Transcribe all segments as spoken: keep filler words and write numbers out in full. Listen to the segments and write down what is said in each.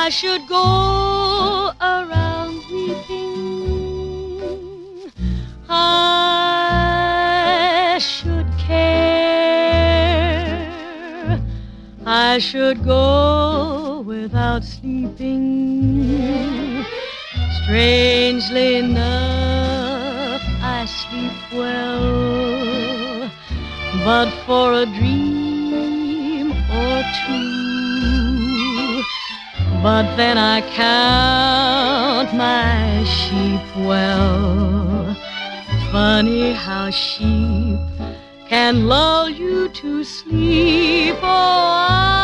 I should go around weeping. I should care. I should go without sleeping. Strangely enough, I sleep well, but for a dream or two. But then I count my sheep well. Funny how sheep can lull you to sleep. Oh,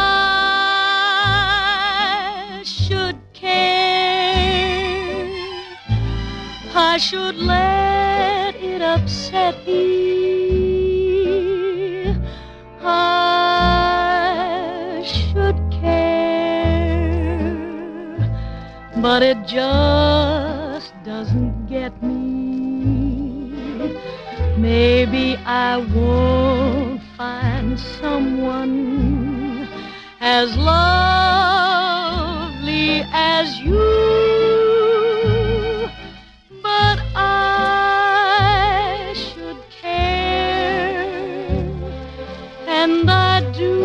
I should care. I should let it upset me. I should care, but it just doesn't get me. Maybe I won't find someone as lovely as you. But I should care, and I do.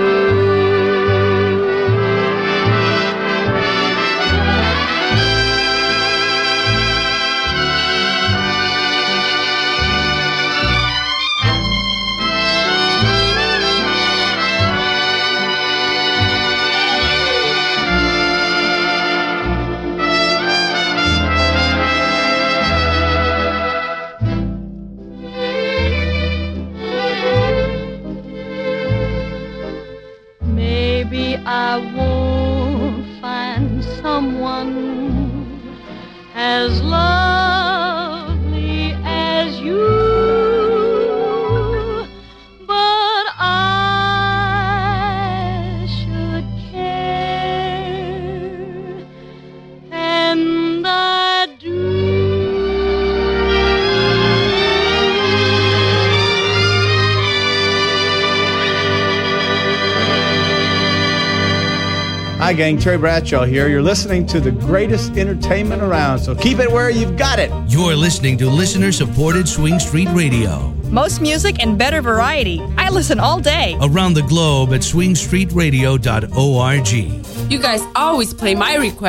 I won't find someone as lovely as you, but I should care, and I do. Hi, gang. Terry Bradshaw here. You're listening to the greatest entertainment around, so keep it where you've got it. You're listening to listener-supported Swing Street Radio. Most music and better variety. I listen all day. Around the globe at swing street radio dot org. You guys always play my request.